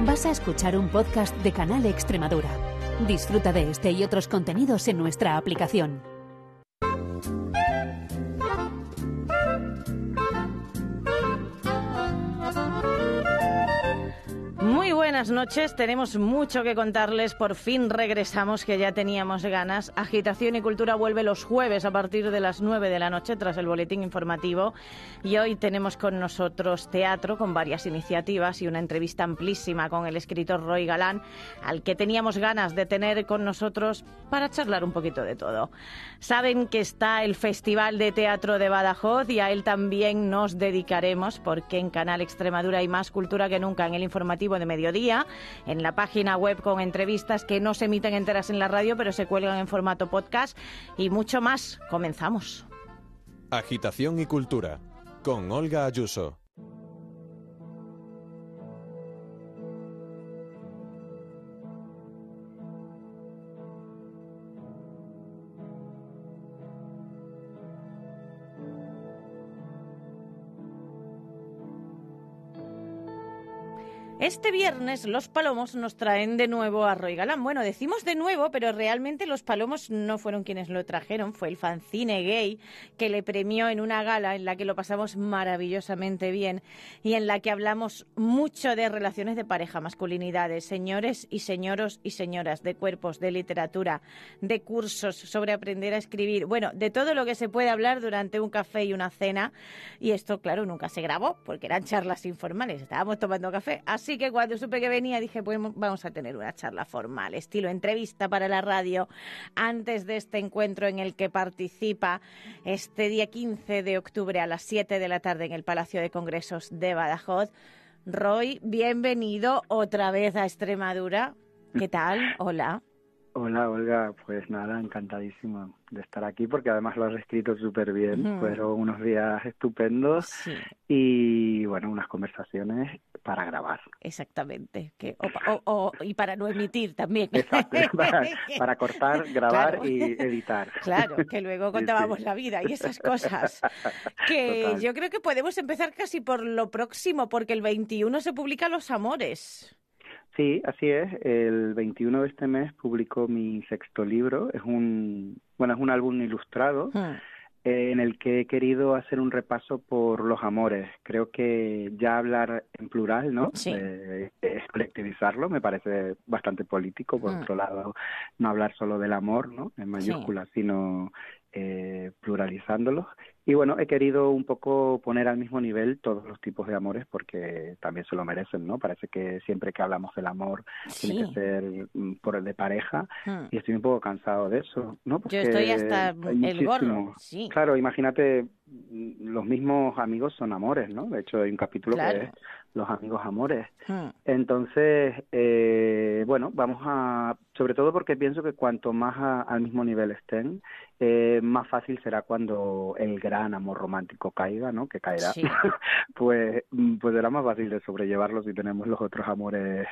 Vas a escuchar un podcast de Canal Extremadura. Disfruta de este y otros contenidos en nuestra aplicación. Muy buenas noches, tenemos mucho que contarles, por fin regresamos, que ya teníamos ganas. Agitación y Cultura vuelve los jueves a partir de las 9 de la noche tras el boletín informativo, y hoy tenemos con nosotros teatro con varias iniciativas y una entrevista amplísima con el escritor Roy Galán, al que teníamos ganas de tener con nosotros para charlar un poquito de todo. Saben que está el Festival de Teatro de Badajoz y a él también nos dedicaremos, porque en Canal Extremadura hay más cultura que nunca en el informativo de mediodía, en la página web con entrevistas que no se emiten enteras en la radio pero se cuelgan en formato podcast y mucho más. Comenzamos. Agitación y Cultura con Olga Ayuso. Este viernes los Palomos nos traen de nuevo a Roy Galán. Bueno, decimos de nuevo, pero realmente los Palomos no fueron quienes lo trajeron. Fue el fanzine gay que le premió en una gala en la que lo pasamos maravillosamente bien y en la que hablamos mucho de relaciones de pareja, masculinidades, señores y señoros y señoras, de cuerpos, de literatura, de cursos sobre aprender a escribir. Bueno, de todo lo que se puede hablar durante un café y una cena. Y esto, claro, nunca se grabó porque eran charlas informales. Estábamos tomando café. Así que cuando supe que venía dije, pues vamos a tener una charla formal, estilo entrevista para la radio, antes de este encuentro en el que participa este día 15 de octubre a las 7 de la tarde en el Palacio de Congresos de Badajoz. Roy, bienvenido otra vez a Extremadura. ¿Qué tal? Hola. Hola, Olga. Pues nada, encantadísimo de estar aquí porque además lo has escrito súper bien. Fueron unos días estupendos y, bueno, unas conversaciones para grabar. Exactamente. Y para no emitir también. Exacto, para cortar, grabar, claro, y editar. Claro, que luego contábamos la vida y esas cosas. Que Total. Yo creo que podemos empezar casi por lo próximo, porque el 21 se publica Los Amores. Sí, así es. El 21 de este mes publicó mi sexto libro. Es un álbum ilustrado en el que he querido hacer un repaso por los amores. Creo que ya hablar en plural, ¿no? Sí. Es colectivizarlo, me parece bastante político. Por otro lado, no hablar solo del amor, ¿no? En mayúsculas, sino pluralizándolos. Y bueno, he querido un poco poner al mismo nivel todos los tipos de amores porque también se lo merecen, ¿no? Parece que siempre que hablamos del amor tiene que ser por el de pareja y estoy un poco cansado de eso, ¿no? Porque yo estoy hasta el gorro. Sí. Claro, imagínate, los mismos amigos son amores, ¿no? De hecho, hay un capítulo que es los amigos amores. Entonces, bueno, vamos a... Sobre todo porque pienso que cuanto más al mismo nivel estén, más fácil será cuando el gran amor romántico caiga, ¿no? Que caerá. Sí. pues será más fácil de sobrellevarlo si tenemos los otros amores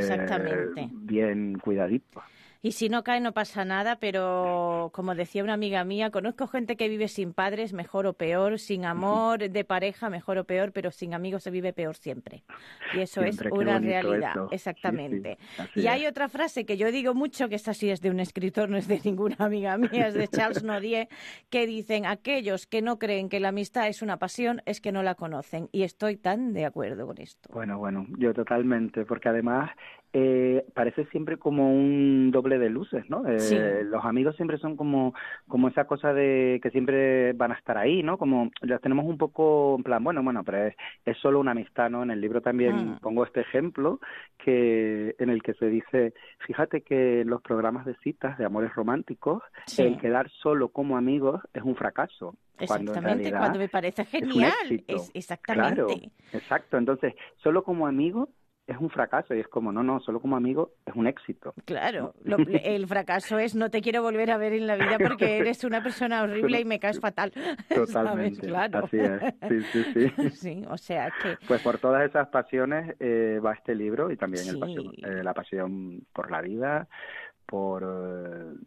bien cuidaditos. Y si no cae no pasa nada, pero como decía una amiga mía, conozco gente que vive sin padres, mejor o peor, sin amor de pareja, mejor o peor, pero sin amigos se vive peor siempre. Y eso siempre, es una realidad, eso. Exactamente. Sí, y hay otra frase que yo digo mucho, que esta sí es de un escritor, no es de ninguna amiga mía, es de Charles Nodier, que dicen, aquellos que no creen que la amistad es una pasión, es que no la conocen. Y estoy tan de acuerdo con esto. Bueno, yo totalmente, porque además... parece siempre como un doble de luces, ¿no? Sí. Los amigos siempre son como esa cosa de que siempre van a estar ahí, ¿no? Como ya tenemos un poco en plan, bueno, pero es solo una amistad, ¿no? En el libro también pongo este ejemplo en el que se dice, fíjate que en los programas de citas de amores románticos, el quedar solo como amigos es un fracaso. Exactamente, cuando me parece genial. Exactamente. Claro, exacto. Entonces, solo como amigo es un fracaso y es como, no, solo como amigo es un éxito. Claro, el fracaso es no te quiero volver a ver en la vida porque eres una persona horrible y me caes fatal. Totalmente, ¿sabes? Claro. Así es, sí. Sí, o sea que... Pues por todas esas pasiones va este libro y también la pasión por la vida, por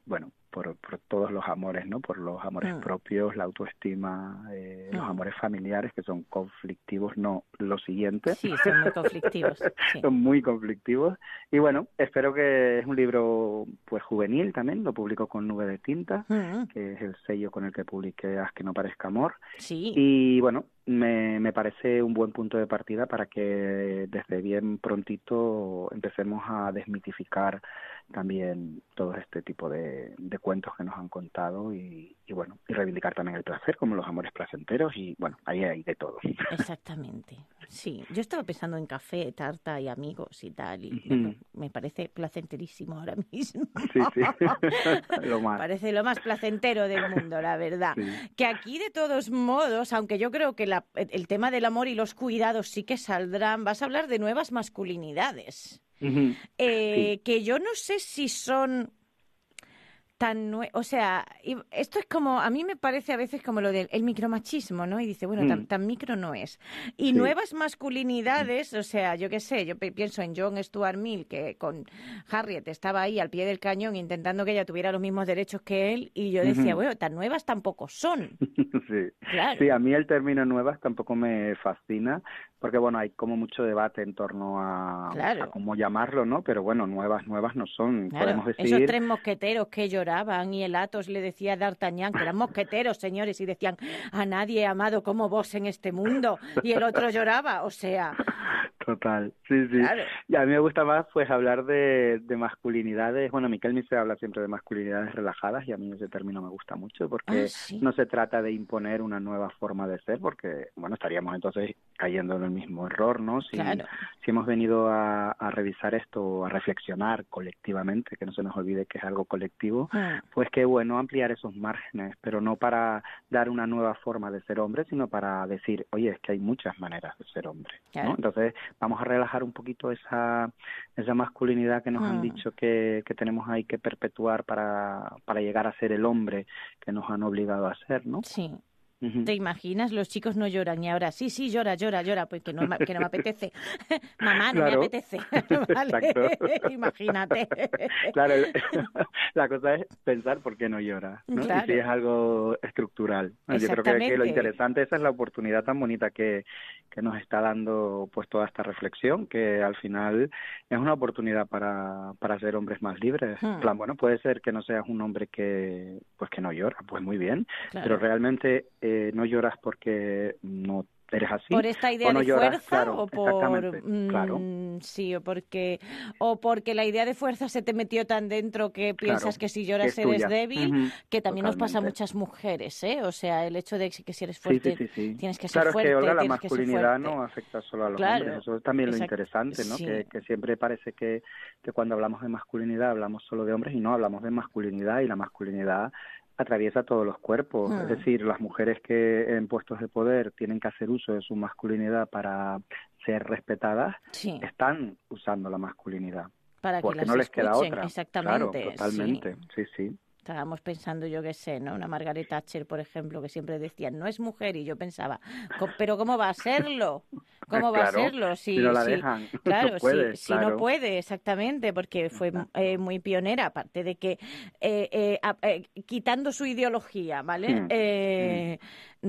por todos los amores, ¿no? Por los amores propios, la autoestima, los amores familiares que son conflictivos, no lo siguiente. Sí, son muy conflictivos. Sí. Son muy conflictivos. Y bueno, espero que es un libro pues juvenil también, lo publico con Nube de Tinta, que es el sello con el que publiqué Haz que no parezca amor. Sí. Y bueno, me parece un buen punto de partida para que desde bien prontito empecemos a desmitificar también todo este tipo de cuentos que nos han contado y bueno, y reivindicar también el placer como los amores placenteros y bueno, ahí hay de todo. Exactamente, sí. Yo estaba pensando en café, tarta y amigos y tal y me parece placenterísimo ahora mismo. Sí, sí, lo más. Parece lo más placentero del mundo, la verdad. Sí. Que aquí de todos modos, aunque yo creo que el tema del amor y los cuidados sí que saldrán, vas a hablar de nuevas masculinidades. Sí. Que yo no sé si son tan... O sea, esto es como... A mí me parece a veces como lo del micromachismo, ¿no? Y dice, bueno, tan micro no es. Y nuevas masculinidades, o sea, yo qué sé, yo pienso en John Stuart Mill, que con Harriet estaba ahí al pie del cañón intentando que ella tuviera los mismos derechos que él, y yo decía, bueno, tan nuevas tampoco son. Sí. Claro. Sí, a mí el término nuevas tampoco me fascina, porque bueno, hay como mucho debate en torno a cómo llamarlo, ¿no? Pero bueno, nuevas no son. Claro. Podemos decir... Esos tres mosqueteros que lloraban y el Athos le decía a D'Artagnan que eran mosqueteros, señores, y decían, a nadie he amado como vos en este mundo, y el otro lloraba, o sea... Total, sí. Claro. Y a mí me gusta más pues hablar de masculinidades. Bueno, Miquel Nicé habla siempre de masculinidades relajadas y a mí ese término me gusta mucho porque no se trata de imponer una nueva forma de ser porque, bueno, estaríamos entonces cayendo en el mismo error, ¿no? Si hemos venido a revisar esto, a reflexionar colectivamente, que no se nos olvide que es algo colectivo, pues qué bueno ampliar esos márgenes, pero no para dar una nueva forma de ser hombre, sino para decir, oye, es que hay muchas maneras de ser hombre, ¿no? Entonces, vamos a relajar un poquito esa masculinidad que nos han dicho que tenemos ahí que perpetuar para llegar a ser el hombre que nos han obligado a ser, ¿no? Sí. ¿Te imaginas? Los chicos no lloran y ahora sí, llora, pues que no me apetece. Mamá, no me apetece. ¿Vale? Imagínate. Claro, la cosa es pensar por qué no llora, ¿no? Claro. Y si es algo estructural. Yo creo que lo interesante, esa es la oportunidad tan bonita que nos está dando pues toda esta reflexión, que al final es una oportunidad para ser hombres más libres. En plan, bueno, puede ser que no seas un hombre que no llora, pues muy bien, pero realmente no lloras porque no eres así. ¿Por esta idea de fuerza o por claro. Sí, o porque la idea de fuerza se te metió tan dentro que piensas que si lloras que eres débil, que también nos pasa a muchas mujeres, ¿eh? O sea, el hecho de que si eres fuerte tienes que ser fuerte. Claro, es que Olga, la masculinidad no afecta solo a los hombres, eso es también lo interesante, ¿no? Que siempre parece que cuando hablamos de masculinidad hablamos solo de hombres y no, hablamos de masculinidad y la masculinidad atraviesa todos los cuerpos, es decir, las mujeres que en puestos de poder tienen que hacer uso de su masculinidad para ser respetadas, están usando la masculinidad, para porque que no les queda otra. Exactamente. Claro, totalmente, sí. Estábamos pensando, yo qué sé, ¿no? Una Margaret Thatcher, por ejemplo, que siempre decía, no es mujer, y yo pensaba, ¿pero cómo va a serlo? ¿Cómo va a serlo? Si no la dejan. Claro, no puede, si no puede, exactamente, porque fue muy pionera, aparte de que quitando su ideología, ¿vale?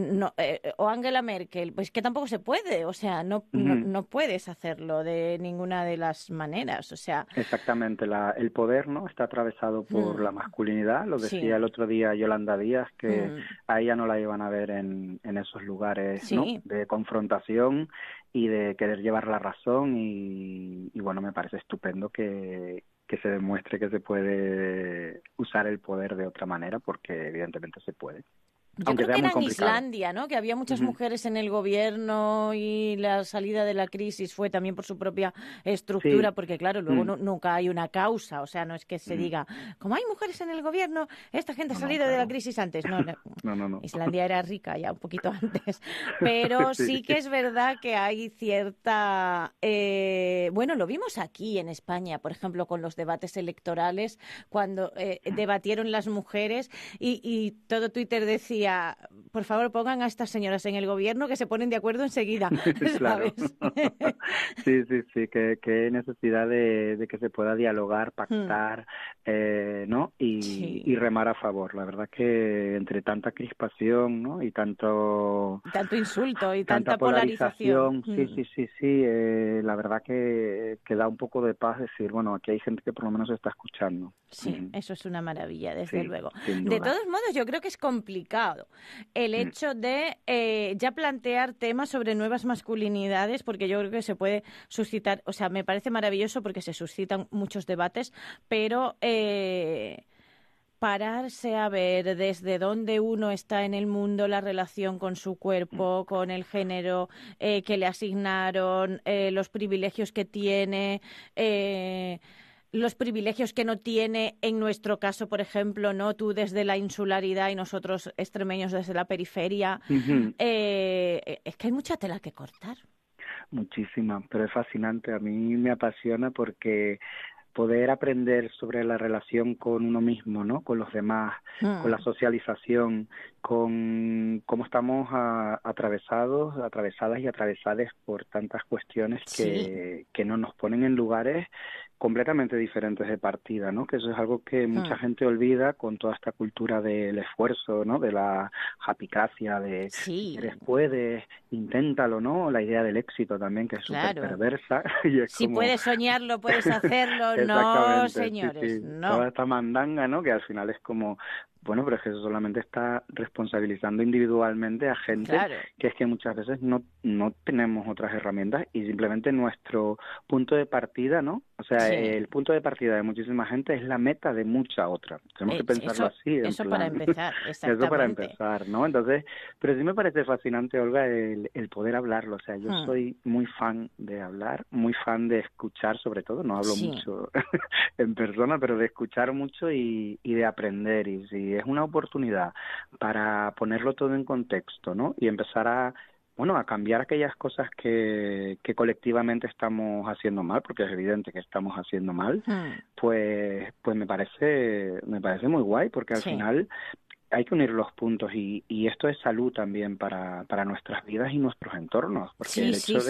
O Angela Merkel, pues que tampoco se puede, o sea, no puedes hacerlo de ninguna de las maneras, o sea... Exactamente, el poder, ¿no?, está atravesado por la masculinidad, lo decía el otro día Yolanda Díaz, que a ella no la iban a ver en esos lugares, ¿no?, de confrontación y de querer llevar la razón y bueno, me parece estupendo que se demuestre que se puede usar el poder de otra manera, porque evidentemente se puede. Yo creo que era en Islandia, ¿no? Que había muchas mujeres en el gobierno y la salida de la crisis fue también por su propia estructura, porque claro, luego nunca hay una causa, o sea, no es que se diga, como hay mujeres en el gobierno, esta gente ha salido de la crisis antes. No. Islandia era rica ya un poquito antes, pero sí que es verdad que hay cierta... bueno, lo vimos aquí en España, por ejemplo, con los debates electorales, cuando debatieron las mujeres y todo Twitter decía diría, por favor, pongan a estas señoras en el gobierno que se ponen de acuerdo enseguida, Claro. ¿sabes? Sí, que necesidad de que se pueda dialogar, pactar, ¿no? Y remar a favor. La verdad que entre tanta crispación, ¿no? Y tanto insulto y tanta tanta polarización. Sí, la verdad que da un poco de paz decir, bueno, aquí hay gente que por lo menos está escuchando. Sí, eso es una maravilla, desde luego. Sin duda. De todos modos, yo creo que es complicado el hecho de ya plantear temas sobre nuevas masculinidades, porque yo creo que se puede suscitar, o sea, me parece maravilloso porque se suscitan muchos debates, pero pararse a ver desde dónde uno está en el mundo, la relación con su cuerpo, con el género que le asignaron, los privilegios que tiene, los privilegios que no tiene, en nuestro caso, por ejemplo, ¿no? Tú desde la insularidad y nosotros extremeños desde la periferia. Es que hay mucha tela que cortar. Muchísima, pero es fascinante. A mí me apasiona porque poder aprender sobre la relación con uno mismo, ¿no? Con los demás, con la socialización, con cómo estamos atravesadas y atravesades por tantas cuestiones que no nos ponen en lugares completamente diferentes de partida, ¿no? Que eso es algo que mucha gente olvida con toda esta cultura del esfuerzo, ¿no? De la japicracia, de si eres, puedes, inténtalo, ¿no? La idea del éxito también, que es súper perversa. Y es si como... puedes soñarlo, puedes hacerlo. No, señores, no. Toda esta mandanga, ¿no? Que al final es como... Bueno, pero es que eso solamente está responsabilizando individualmente a gente que es que muchas veces no tenemos otras herramientas y simplemente nuestro punto de partida, ¿no? O sea, el punto de partida de muchísima gente es la meta de mucha otra. Tenemos que pensarlo así. Eso para empezar, exactamente. Eso para empezar, ¿no? Entonces, pero sí me parece fascinante, Olga, el poder hablarlo. O sea, yo soy muy fan de hablar, muy fan de escuchar, sobre todo. No hablo mucho en persona, pero de escuchar mucho y de aprender. Y si es una oportunidad para ponerlo todo en contexto, ¿no? Y empezar a cambiar aquellas cosas que colectivamente estamos haciendo mal, porque es evidente que estamos haciendo mal, pues me parece muy guay, porque al final hay que unir los puntos y esto es salud también para nuestras vidas y nuestros entornos, porque el hecho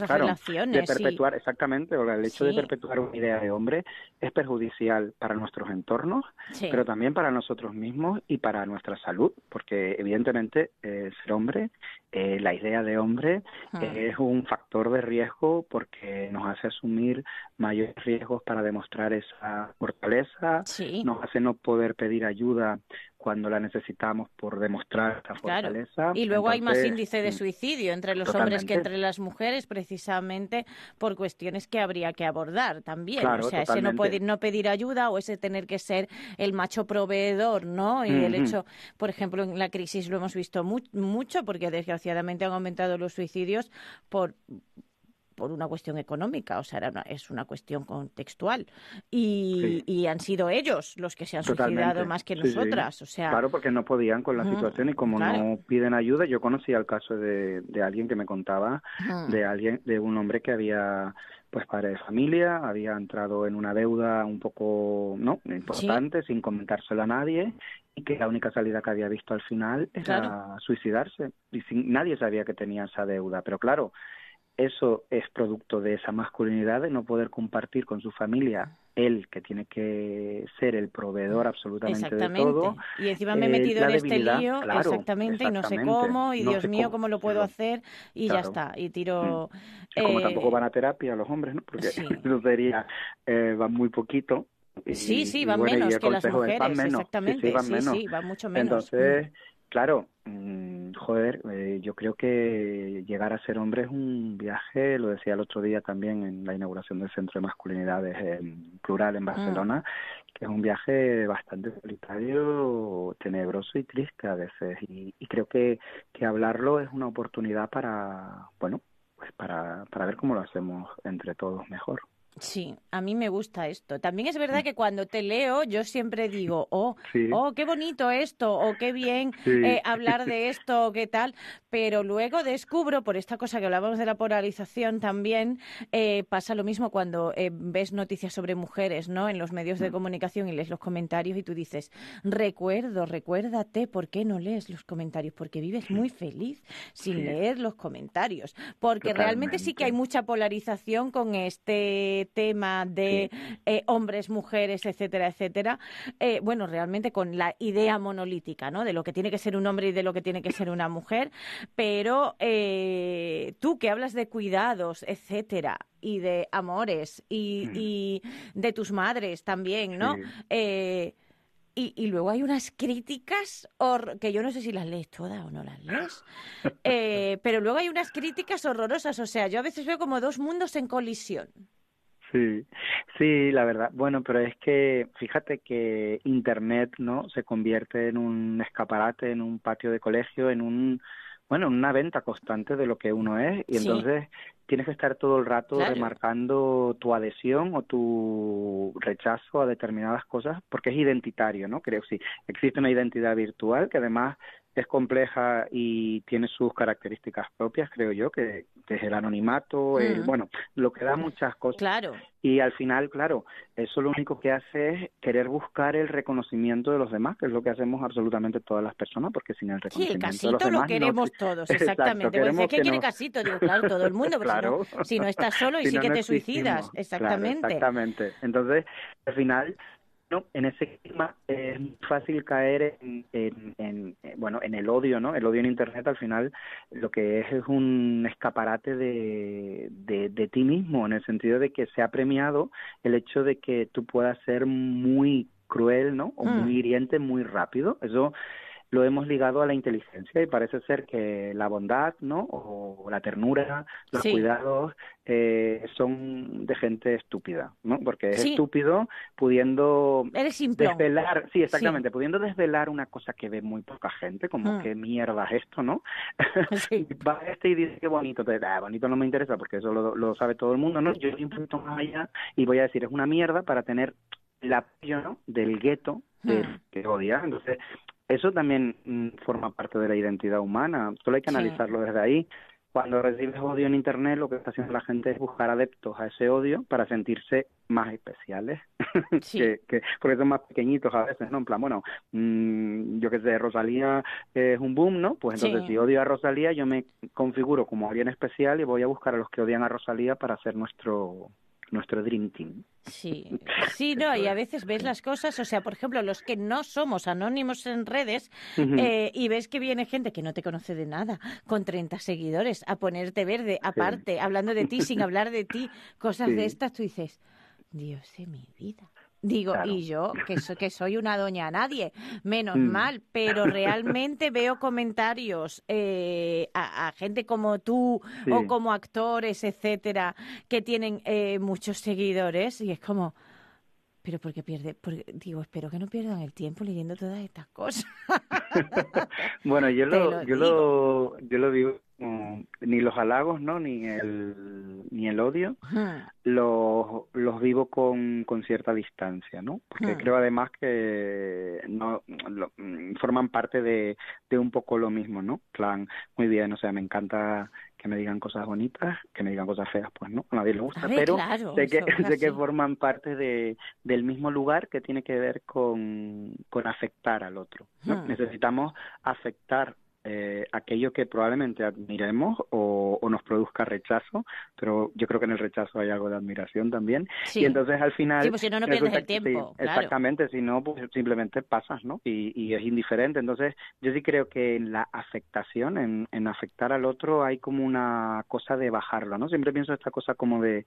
de perpetuar, exactamente, o el hecho de perpetuar una idea de hombre es perjudicial para nuestros entornos, pero también para nosotros mismos y para nuestra salud, porque evidentemente ser hombre, la idea de hombre es un factor de riesgo porque nos hace asumir mayores riesgos para demostrar esa fortaleza, nos hace no poder pedir ayuda cuando la necesitamos por demostrar esta fortaleza. Y luego hay más índice de suicidio entre los hombres que entre las mujeres, precisamente por cuestiones que habría que abordar también. O sea, ese no pedir ayuda o ese tener que ser el macho proveedor, ¿no? Y el hecho, por ejemplo, en la crisis lo hemos visto mucho porque desgraciadamente han aumentado los suicidios por una cuestión económica, o sea, es una cuestión contextual y han sido ellos los que se han suicidado más que nosotras, o sea... Claro, porque no podían con la situación y como no piden ayuda, yo conocía el caso de alguien que me contaba, de un hombre que había... pues padre de familia, había entrado en una deuda un poco importante, sin comentárselo a nadie, y que la única salida que había visto al final era suicidarse. Y nadie sabía que tenía esa deuda, pero claro, eso es producto de esa masculinidad, de no poder compartir con su familia él, que tiene que ser el proveedor absolutamente de todo. Y encima me he metido en este lío, exactamente, y no sé cómo, y Dios mío, ¿cómo lo puedo hacer? Y ya está, y tiro... Como tampoco van a terapia los hombres, ¿no? Porque eso sería, van muy poquito. Van menos que las mujeres, exactamente, van mucho menos. Entonces... Claro, yo creo que llegar a ser hombre es un viaje, lo decía el otro día también en la inauguración del Centro de Masculinidades Plural en Barcelona, que es un viaje bastante solitario, tenebroso y triste a veces. Y creo que hablarlo es una oportunidad para ver cómo lo hacemos entre todos mejor. Sí, a mí me gusta esto. También es verdad que cuando te leo yo siempre digo, qué bonito esto, o qué bien hablar de esto, o qué tal, pero luego descubro, por esta cosa que hablábamos de la polarización también, pasa lo mismo cuando ves noticias sobre mujeres, ¿no?, en los medios de comunicación y lees los comentarios y tú dices, recuérdate, ¿por qué no lees los comentarios? Porque vives muy feliz sin leer los comentarios, porque realmente sí que hay mucha polarización con este tema de hombres, mujeres, etcétera, etcétera. Bueno, realmente con la idea monolítica, ¿no?, de lo que tiene que ser un hombre y de lo que tiene que ser una mujer, pero tú que hablas de cuidados, etcétera, y de amores y de tus madres también, ¿no? Y luego hay unas críticas que yo no sé si las lees todas o no las lees, pero luego hay unas críticas horrorosas. O sea, yo a veces veo como dos mundos en colisión. Sí, la verdad. Bueno, pero es que fíjate que Internet, ¿no?, se convierte en un escaparate, en un patio de colegio, en una venta constante de lo que uno es, y entonces tienes que estar todo el rato remarcando tu adhesión o tu rechazo a determinadas cosas, porque es identitario, ¿no? Creo que sí. Existe una identidad virtual que además es compleja y tiene sus características propias, creo yo, que es el anonimato, lo que da muchas cosas. Claro. Y al final, claro, eso lo único que hace es querer buscar el reconocimiento de los demás, que es lo que hacemos absolutamente todas las personas, porque sin el reconocimiento de los demás... Sí, el casito lo queremos todos, exactamente. Exacto, pues ¿qué quiere casito? Digo, claro, todo el mundo, pero si no estás solo y sí que te suicidas, exactamente. Claro, exactamente. Entonces, al final, no, en ese clima es muy fácil caer en el odio, ¿no? El odio en Internet al final lo que es un escaparate de ti mismo, en el sentido de que se ha premiado el hecho de que tú puedas ser muy cruel, ¿no? O muy hiriente muy rápido. Eso lo hemos ligado a la inteligencia y parece ser que la bondad, ¿no?, o la ternura, los cuidados son de gente estúpida, ¿no? Porque es estúpido pudiendo desvelar, pudiendo desvelar una cosa que ve muy poca gente, como qué mierda es esto, ¿no? Va y dice qué bonito, bonito no me interesa porque eso lo sabe todo el mundo, ¿no? Yo voy un poquito más allá y voy a decir es una mierda para tener el apoyo, ¿no?, del gueto que odia. Entonces eso también forma parte de la identidad humana, solo hay que analizarlo desde ahí. Cuando recibes odio en Internet, lo que está haciendo la gente es buscar adeptos a ese odio para sentirse más especiales, porque son más pequeñitos a veces, ¿no? En plan, bueno, yo qué sé, Rosalía es un boom, ¿no? Pues entonces si odio a Rosalía, yo me configuro como alguien especial y voy a buscar a los que odian a Rosalía para hacer nuestro Dream Team. Sí, no, y a veces ves las cosas, o sea, por ejemplo, los que no somos anónimos en redes y ves que viene gente que no te conoce de nada, con 30 seguidores, a ponerte verde, aparte, hablando de ti, sin hablar de ti, cosas de estas, tú dices, Dios de mi vida. Digo, y yo, que soy una doña a nadie, menos mal, pero realmente veo comentarios a gente como tú o como actores, etcétera, que tienen muchos seguidores y es como, pero ¿por qué pierde? Digo, espero que no pierdan el tiempo leyendo todas estas cosas. Bueno, yo lo digo, ni los halagos, ¿no?, ni el odio, los vivo con cierta distancia, ¿no? Porque creo además que forman parte de un poco lo mismo, ¿no? Plan, muy bien, o sea, me encanta que me digan cosas bonitas, que me digan cosas feas, pues no, a nadie le gusta, pero sé que forman parte del mismo lugar que tiene que ver con afectar al otro, ¿no? Necesitamos afectar aquello que probablemente admiremos o nos produzca rechazo, pero yo creo que en el rechazo hay algo de admiración también, y entonces al final... Sí, pues si no pierdes el tiempo, claro. Exactamente, si no, pues simplemente pasas, ¿no? Y es indiferente. Entonces yo sí creo que en la afectación, en afectar al otro, hay como una cosa de bajarlo, ¿no? Siempre pienso esta cosa como de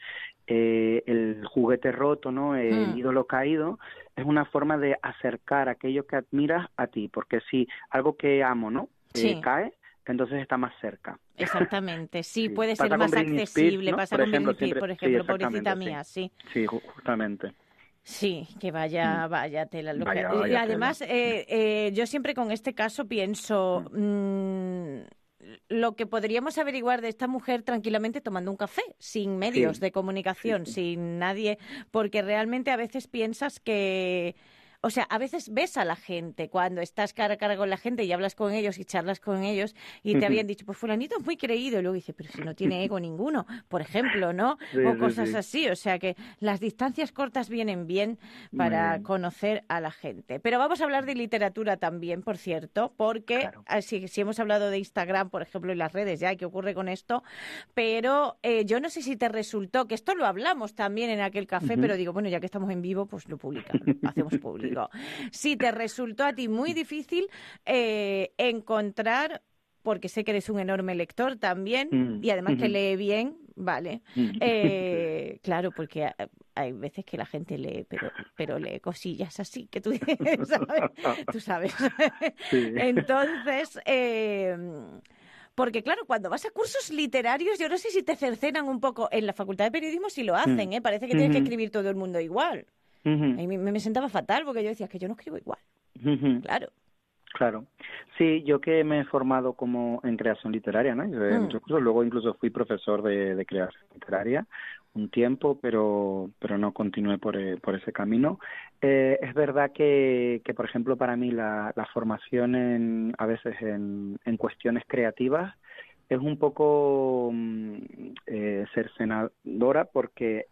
el juguete roto, ¿no? El ídolo caído, es una forma de acercar aquello que admiras a ti, porque si algo que amo, ¿no?, cae, entonces está más cerca. Exactamente, puede ser más accesible, ¿no? Pasa con Britney Spears, por ejemplo, pobrecita mía, Sí, justamente. Sí, que vaya tela. Y además, yo siempre con este caso pienso, lo que podríamos averiguar de esta mujer tranquilamente tomando un café, sin medios de comunicación, sin nadie, porque realmente a veces piensas que... O sea, a veces ves a la gente cuando estás cara a cara con la gente y hablas con ellos y charlas con ellos y te habían dicho, pues fulanito es muy creído. Y luego dices, pero si no tiene ego ninguno, por ejemplo, ¿no? O cosas así. O sea que las distancias cortas vienen bien para conocer a la gente. Pero vamos a hablar de literatura también, por cierto, porque si hemos hablado de Instagram, por ejemplo, y las redes, ya, ¿qué ocurre con esto? Pero yo no sé si te resultó, que esto lo hablamos también en aquel café, pero digo, bueno, ya que estamos en vivo, pues lo publicamos, hacemos público. Si te resultó a ti muy difícil encontrar, porque sé que eres un enorme lector también, y además que lee bien, vale. Claro, porque hay veces que la gente lee, pero lee cosillas así, que tú sabes. Tú sabes. Entonces... porque, claro, cuando vas a cursos literarios, yo no sé si te cercenan un poco. En la Facultad de Periodismo sí lo hacen, Parece que tienes que escribir todo el mundo igual. A mí me sentaba fatal porque yo decía que yo no escribo igual. Claro. Sí, yo que me he formado como en creación literaria, ¿no? Muchos cursos. Luego incluso fui profesor de creación literaria un tiempo, pero no continué por ese camino. Es verdad que, por ejemplo, para mí la formación a veces en cuestiones creativas es un poco cercenadora porque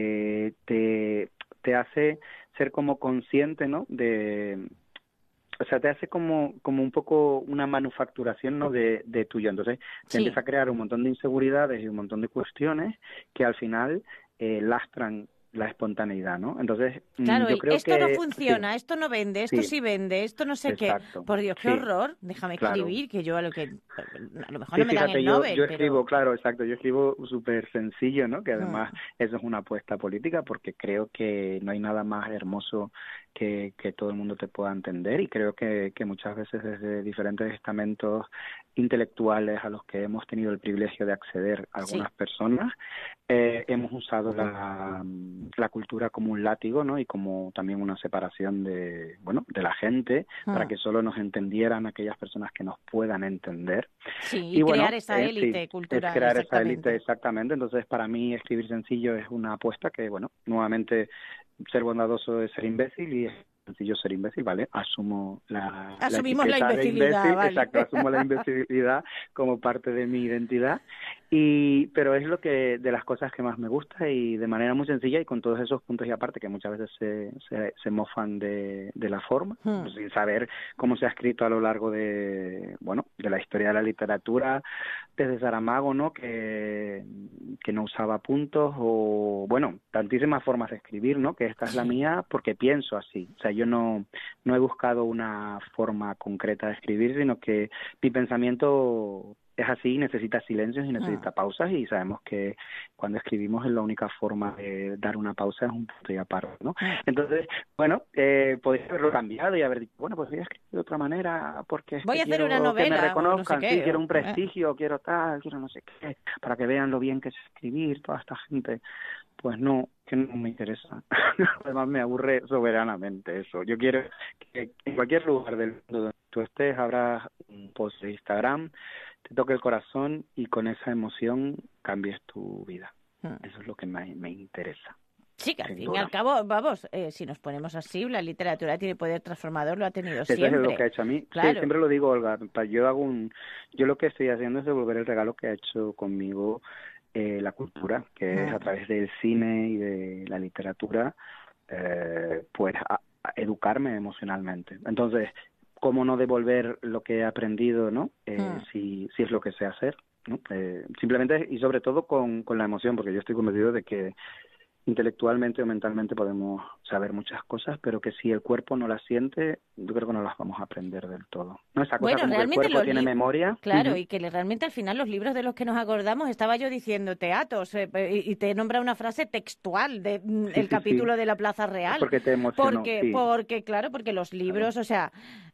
te hace ser como consciente, ¿no? O sea, te hace como un poco una manufacturación, ¿no? de tuyo. Entonces, te empieza a crear un montón de inseguridades y un montón de cuestiones que al final lastran la espontaneidad, ¿no? Entonces, claro, yo creo esto no funciona, esto no vende, esto sí vende, esto no sé qué. Por Dios, qué horror, déjame escribir, que yo a lo mejor no me dan el Nobel. Yo escribo, claro, exacto, yo escribo súper sencillo, ¿no? Que además eso es una apuesta política porque creo que no hay nada más hermoso que todo el mundo te pueda entender y creo que muchas veces desde diferentes estamentos intelectuales a los que hemos tenido el privilegio de acceder a algunas personas, hemos usado la cultura como un látigo, ¿no? Y como también una separación de la gente para que solo nos entendieran aquellas personas que nos puedan entender. Sí, y crear esa élite cultural. Crear esa élite, exactamente. Entonces, para mí, escribir sencillo es una apuesta que, nuevamente, ser bondadoso es ser imbécil y es sencillo ser imbécil, ¿vale? Asumimos la imbecilidad, ¿vale? Exacto, asumo la imbecilidad como parte de mi identidad, pero es lo que de las cosas que más me gusta y de manera muy sencilla y con todos esos puntos y aparte que muchas veces se mofan de la forma, sin saber cómo se ha escrito a lo largo de la historia de la literatura, desde Saramago, ¿no? Que no usaba puntos o, tantísimas formas de escribir, ¿no? Que esta es la mía porque pienso así. O sea, yo no he buscado una forma concreta de escribir, sino que mi pensamiento es así, necesita silencios y necesita pausas y sabemos que cuando escribimos es la única forma de dar una pausa es un punto y aparte, ¿no? Entonces, podría haberlo cambiado y haber dicho, pues voy a escribir de otra manera porque voy a hacer una novela, que me reconozcan, no sé qué, quiero un prestigio, quiero tal, quiero no sé qué, para que vean lo bien que sé escribir toda esta gente. Pues no, que no me interesa. Además me aburre soberanamente eso. Yo quiero que en cualquier lugar del mundo donde tú estés habrá un post de Instagram, te toque el corazón y con esa emoción cambies tu vida. Eso es lo que me interesa. Sí, que al fin y al cabo, vamos, si nos ponemos así, la literatura tiene poder transformador, lo ha tenido siempre. Eso es lo que ha hecho a mí. Claro. Sí, siempre lo digo, Olga. Yo lo que estoy haciendo es devolver el regalo que ha hecho conmigo la cultura, que es a través del cine y de la literatura, a educarme emocionalmente. Entonces, ¿cómo no devolver lo que he aprendido, no? Si es lo que sé hacer, ¿no? Simplemente y sobre todo con la emoción, porque yo estoy convencido de que intelectualmente o mentalmente podemos saber muchas cosas, pero que si el cuerpo no las siente, yo creo que no las vamos a aprender del todo. ¿No? Esa cosa como que el cuerpo tiene memoria. Claro, y que realmente al final los libros de los que nos acordamos, estaba yo diciéndote Athos, y te nombra una frase textual del capítulo de la Plaza Real. Porque te emocionó. Porque los libros, o sea,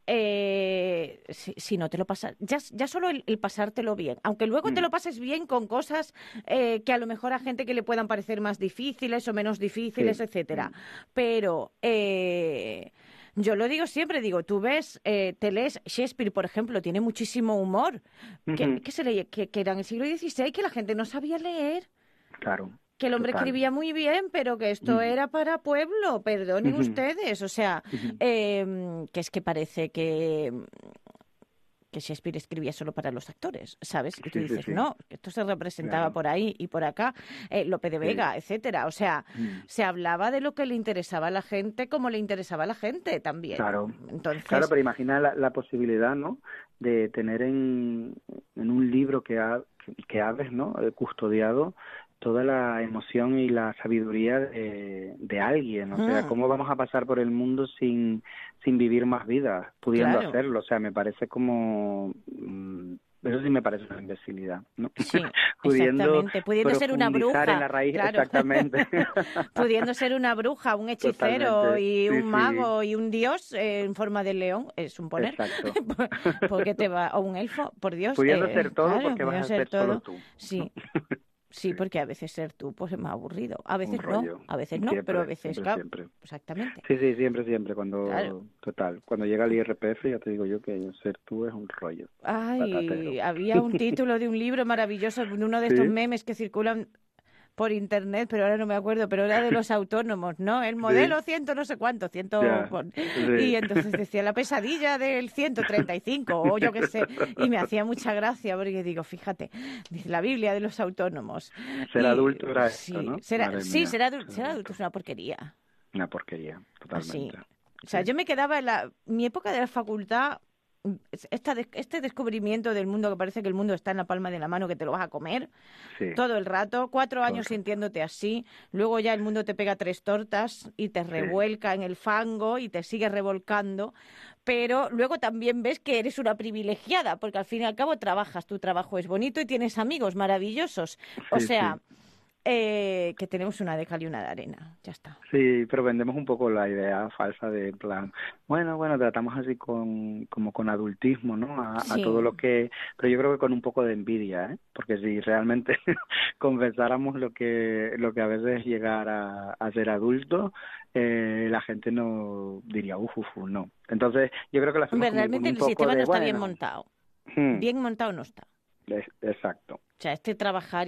si no te lo pasas, ya solo el pasártelo bien, aunque luego te lo pases bien con cosas que a lo mejor a gente que le puedan parecer más difíciles o menos difíciles, etcétera. Pero yo lo digo siempre, digo, tú ves, te lees Shakespeare, por ejemplo, tiene muchísimo humor, que se leía, que era en el siglo XVI, que la gente no sabía leer. Claro. Que el hombre escribía muy bien, pero que esto era para pueblo, perdonen ustedes. O sea, que es que parece que Shakespeare escribía solo para los actores, ¿sabes? Y tú dices, no, esto se representaba por ahí y por acá, Lope de Vega, etcétera. O sea, se hablaba de lo que le interesaba a la gente como le interesaba a la gente también. Claro, entonces, claro, pero imagina la posibilidad, ¿no?, de tener en un libro que hables, ¿no?, custodiado toda la emoción y la sabiduría de alguien. O sea, ¿cómo vamos a pasar por el mundo sin vivir más vidas, pudiendo hacerlo? O sea, me parece como... eso sí me parece una imbecilidad, ¿no? Sí, exactamente. Pudiendo ser una bruja. En la raíz, claro. Exactamente. Pudiendo ser una bruja, un hechicero Totalmente. y un mago y un dios en forma de león, es un poner. Exacto. Porque te va... O un elfo, por Dios. Pudiendo ser todo, claro, porque vas a ser solo tú. Sí. Sí, porque a veces ser tú pues es más aburrido. A veces no, siempre, pero a veces claro. Siempre. Exactamente. Sí, siempre. Cuando llega el IRPF ya te digo yo que ser tú es un rollo. Ay, patatero. había un título de un libro maravilloso, uno de estos memes que circulan por internet, pero ahora no me acuerdo, pero era de los autónomos, ¿no? El modelo 100 no sé cuánto, y entonces decía la pesadilla del 135 o yo qué sé, y me hacía mucha gracia porque digo, fíjate, dice la Biblia de los autónomos. Ser adulto era esto, ¿no? Ser adulto es una porquería. Una porquería, totalmente. Así. O sea, yo me quedaba en mi época de la facultad. Este descubrimiento del mundo, que parece que el mundo está en la palma de la mano, que te lo vas a comer todo el rato, 4 años sintiéndote así, luego ya el mundo te pega 3 tortas y te revuelca en el fango y te sigue revolcando, pero luego también ves que eres una privilegiada, porque al fin y al cabo trabajas, tu trabajo es bonito y tienes amigos maravillosos, o sea... que tenemos una de cal y una de arena, ya está. Sí, pero vendemos un poco la idea falsa de, en plan, bueno, tratamos así como con adultismo, ¿no? A todo lo que... Pero yo creo que con un poco de envidia, ¿eh? Porque si realmente compensáramos lo que a veces es llegar a ser adulto, la gente no diría, no. Entonces, yo creo que la hacemos realmente con un el sistema no está bien bueno, montado. Bien montado no está. Exacto. O sea, trabajar,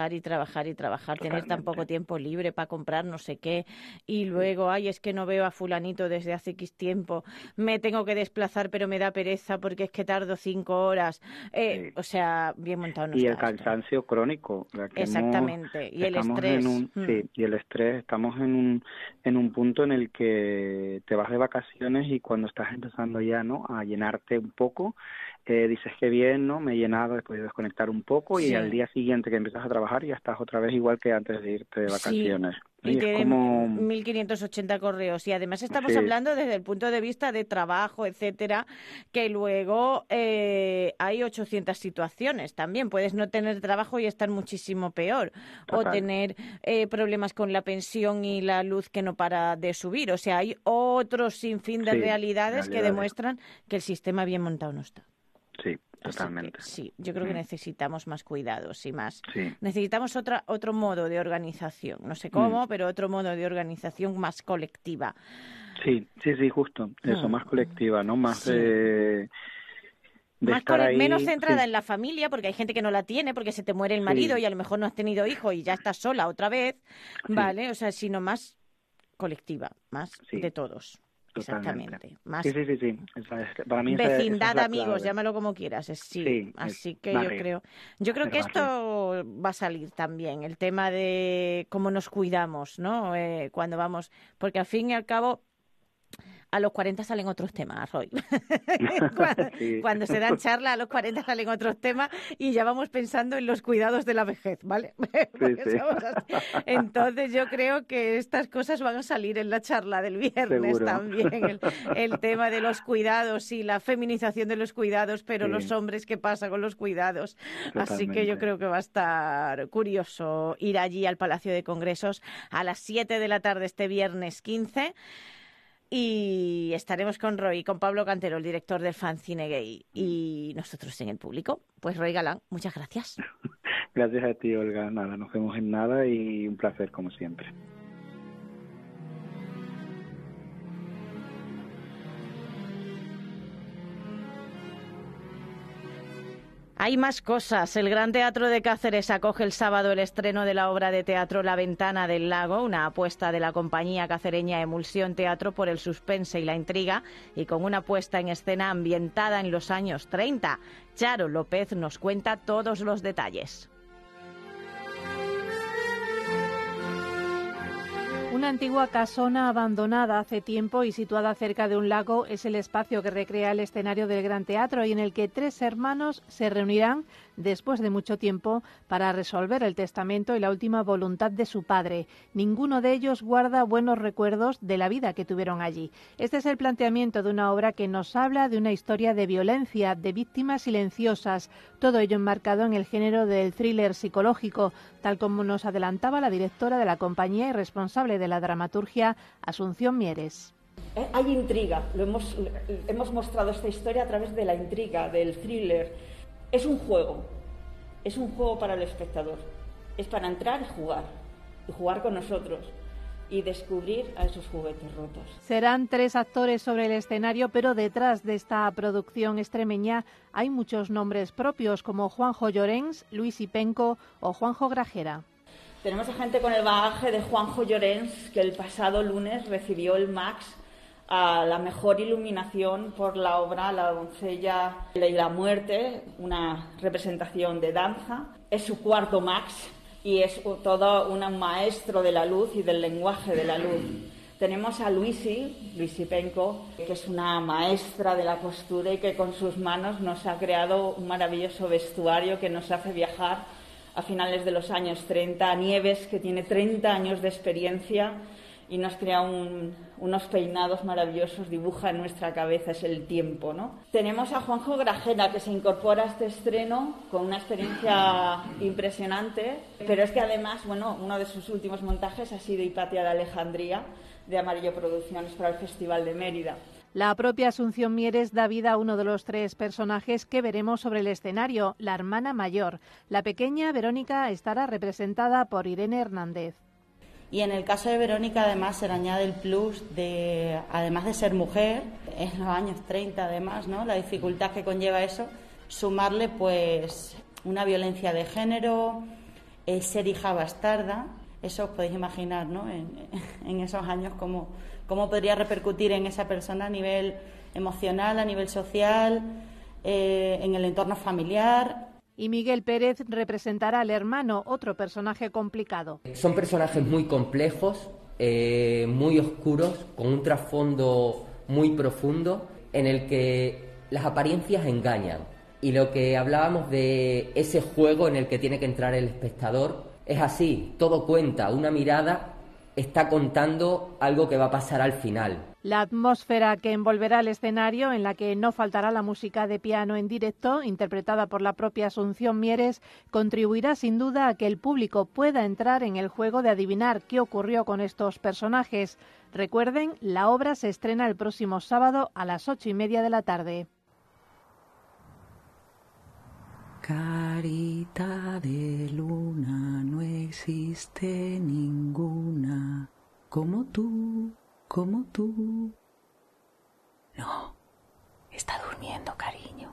tener tan poco tiempo libre para comprar no sé qué, y luego, es que no veo a fulanito desde hace X tiempo, me tengo que desplazar pero me da pereza porque es que tardo 5 horas. O sea, bien montado no está. Y el cansancio crónico. Exactamente, y el estrés. Y el estrés. Estamos en un punto en el que te vas de vacaciones y cuando estás empezando ya, ¿no?, a llenarte un poco, dices que bien, ¿no?, me he llenado, he podido desconectar un poco y al día siguiente que empiezas a trabajar ya estás otra vez igual que antes de irte de vacaciones. Y tiene como 1580 correos y además estamos hablando desde el punto de vista de trabajo, etcétera, que luego hay 800 situaciones también. Puedes no tener trabajo y estar muchísimo peor. Total. O tener problemas con la pensión y la luz que no para de subir. O sea, hay otro sinfín de realidades que demuestran que el sistema bien montado no está. Sí, totalmente. Sí, yo creo que necesitamos más cuidados y más. Necesitamos otro modo de organización. No sé cómo, pero otro modo de organización más colectiva. Sí, justo. Eso, más colectiva, ¿no? Más de estar ahí, menos centrada en la familia, porque hay gente que no la tiene, porque se te muere el marido y a lo mejor no has tenido hijo y ya estás sola otra vez, ¿vale? O sea, sino más colectiva, más de todos. Totalmente. Exactamente. Más para mí vecindad, esa es amigos, llámalo como quieras. Así que yo creo que esto va a salir también, el tema de cómo nos cuidamos, ¿no? Cuando vamos, porque al fin y al cabo a los 40 salen otros temas, Roy. Cuando se dan charla, a los 40 salen otros temas y ya vamos pensando en los cuidados de la vejez, ¿vale? Entonces yo creo que estas cosas van a salir en la charla del viernes también. El tema de los cuidados y la feminización de los cuidados, pero los hombres, ¿qué pasa con los cuidados? Totalmente. Así que yo creo que va a estar curioso ir allí al Palacio de Congresos a las 7 de la tarde este viernes 15. Y estaremos con Roy, con Pablo Cantero, el director del Fanzine Gay, y nosotros en el público. Pues Roy Galán, muchas gracias. Gracias a ti, Olga. Nada, nos vemos en nada y un placer como siempre. Hay más cosas. El Gran Teatro de Cáceres acoge el sábado el estreno de la obra de teatro La Ventana del Lago, una apuesta de la compañía cacereña Emulsión Teatro por el suspense y la intriga, y con una puesta en escena ambientada en los años 30. Charo López nos cuenta todos los detalles. Una antigua casona abandonada hace tiempo y situada cerca de un lago es el espacio que recrea el escenario del Gran Teatro y en el que 3 hermanos se reunirán después de mucho tiempo para resolver el testamento y la última voluntad de su padre. Ninguno de ellos guarda buenos recuerdos de la vida que tuvieron allí. Este es el planteamiento de una obra que nos habla de una historia de violencia, de víctimas silenciosas, todo ello enmarcado en el género del thriller psicológico, tal como nos adelantaba la directora de la compañía y responsable de la dramaturgia, Asunción Mieres. Hay intriga, hemos mostrado esta historia a través de la intriga, del thriller. Es un juego para el espectador, es para entrar y jugar con nosotros y descubrir a esos juguetes rotos. Serán 3 actores sobre el escenario, pero detrás de esta producción extremeña hay muchos nombres propios como Juanjo Llorens, Luis Ipenco o Juanjo Grajera. Tenemos a gente con el bagaje de Juanjo Llorens, que el pasado lunes recibió el Max a la mejor iluminación por la obra La doncella y la muerte, una representación de danza. Es su 4º Max y es todo un maestro de la luz y del lenguaje de la luz. Tenemos a Luisi Penco, que es una maestra de la costura y que con sus manos nos ha creado un maravilloso vestuario que nos hace viajar a finales de los años 30, a Nieves, que tiene 30 años de experiencia y nos crea unos peinados maravillosos, dibuja en nuestra cabeza, es el tiempo, ¿no? Tenemos a Juanjo Grajera, que se incorpora a este estreno con una experiencia impresionante, pero es que además, uno de sus últimos montajes ha sido Hipatia de Alejandría, de Amarillo Producciones, para el Festival de Mérida. La propia Asunción Mieres da vida a uno de los 3 personajes que veremos sobre el escenario, la hermana mayor. La pequeña, Verónica, estará representada por Irene Hernández. Y en el caso de Verónica, además, se le añade el plus de, además de ser mujer, en los años 30, además, ¿no? La dificultad que conlleva eso, sumarle, pues, una violencia de género, ser hija bastarda. Eso os podéis imaginar, ¿no? En esos años, cómo podría repercutir en esa persona a nivel emocional, a nivel social, en el entorno familiar. Y Miguel Pérez representará al hermano, otro personaje complicado. Son personajes muy complejos, muy oscuros, con un trasfondo muy profundo, en el que las apariencias engañan. Y lo que hablábamos de ese juego en el que tiene que entrar el espectador, es así, todo cuenta, una mirada está contando algo que va a pasar al final. La atmósfera que envolverá el escenario, en la que no faltará la música de piano en directo, interpretada por la propia Asunción Mieres, contribuirá sin duda a que el público pueda entrar en el juego de adivinar qué ocurrió con estos personajes. Recuerden, la obra se estrena el próximo sábado a las 8:30 de la tarde. Carita de luna, no existe ninguna como tú, como tú. No, está durmiendo, cariño.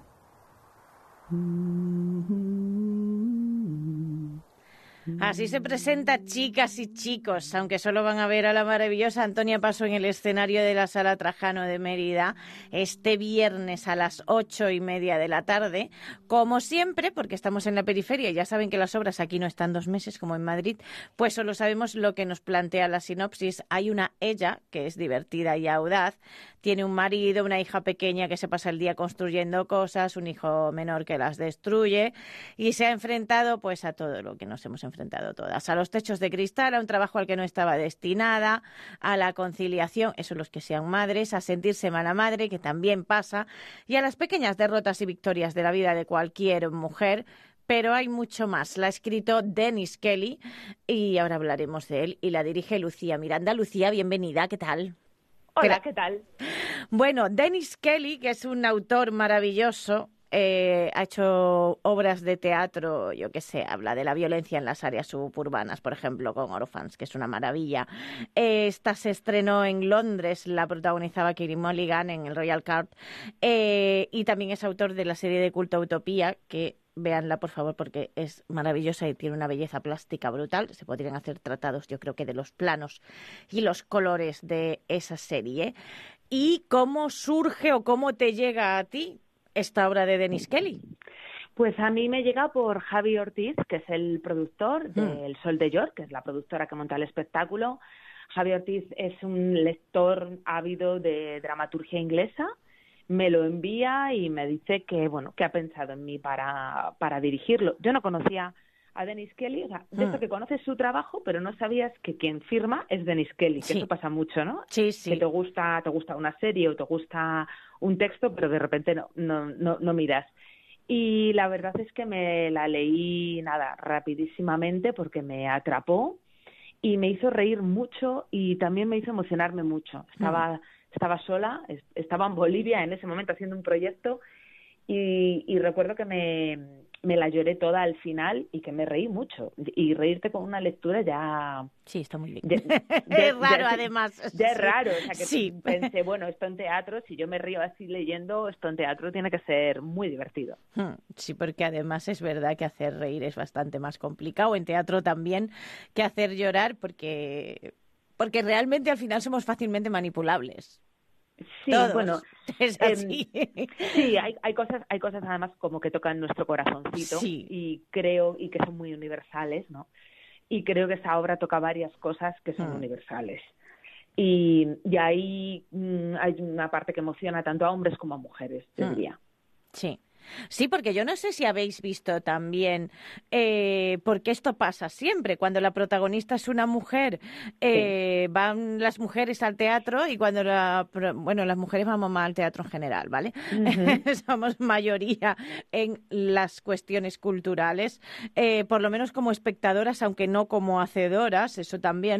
Así se presenta, chicas y chicos, aunque solo van a ver a la maravillosa Antonia Paso en el escenario de la Sala Trajano de Mérida este viernes a las 8:30 de la tarde. Como siempre, porque estamos en la periferia y ya saben que las obras aquí no están 2 meses como en Madrid, pues solo sabemos lo que nos plantea la sinopsis. Hay una ella que es divertida y audaz, tiene un marido, una hija pequeña que se pasa el día construyendo cosas, un hijo menor que las destruye y se ha enfrentado pues a todo lo que nos hemos enfrentado todas, a los techos de cristal, a un trabajo al que no estaba destinada, a la conciliación, eso los que sean madres, a sentirse mala madre, que también pasa, y a las pequeñas derrotas y victorias de la vida de cualquier mujer. Pero hay mucho más. La ha escrito Dennis Kelly y ahora hablaremos de él y la dirige Lucía Miranda. Lucía, bienvenida, ¿qué tal? Hola, ¿qué tal? Bueno, Dennis Kelly, que es un autor maravilloso, ha hecho obras de teatro, yo qué sé, habla de la violencia en las áreas suburbanas, por ejemplo, con Orphans, que es una maravilla. Esta se estrenó en Londres, la protagonizaba Kiri Mulligan en el Royal Court, y también es autor de la serie de culto Utopía, que véanla por favor porque es maravillosa y tiene una belleza plástica brutal. Se podrían hacer tratados, yo creo que de los planos y los colores de esa serie. ¿Y cómo surge o cómo te llega a ti esta obra de Denise Kelly? Pues a mí me llega por Javi Ortiz, que es el productor de El Sol de York, que es la productora que monta el espectáculo. Javi Ortiz es un lector ávido de dramaturgia inglesa, me lo envía y me dice que, bueno, que ha pensado en mí para dirigirlo. Yo no conocía a Denise Kelly, o sea, de eso que conoces su trabajo, pero no sabías que quien firma es Denise Kelly, que eso pasa mucho, ¿no? Sí, sí. Que te gusta una serie o te gusta un texto, pero de repente no miras. Y la verdad es que me la leí, rapidísimamente porque me atrapó y me hizo reír mucho y también me hizo emocionarme mucho. Estaba sola, estaba en Bolivia en ese momento haciendo un proyecto y recuerdo que me la lloré toda al final y que me reí mucho. Y reírte con una lectura ya... Sí, está muy bien. Es raro, además. Ya es raro. O sea, que pensé, bueno, esto en teatro, si yo me río así leyendo, esto en teatro tiene que ser muy divertido. Sí, porque además es verdad que hacer reír es bastante más complicado. En teatro también que hacer llorar, porque realmente al final somos fácilmente manipulables. Sí, todos. Bueno, es así. Sí, hay cosas además como que tocan nuestro corazoncito y creo y que son muy universales, ¿no? Y creo que esa obra toca varias cosas que son universales. Y ahí hay una parte que emociona tanto a hombres como a mujeres, te diría. Sí. Sí, porque yo no sé si habéis visto también, porque esto pasa siempre, cuando la protagonista es una mujer, van las mujeres al teatro y cuando las mujeres vamos más al teatro en general, ¿vale? Somos mayoría en las cuestiones culturales, por lo menos como espectadoras, aunque no como hacedoras, eso también.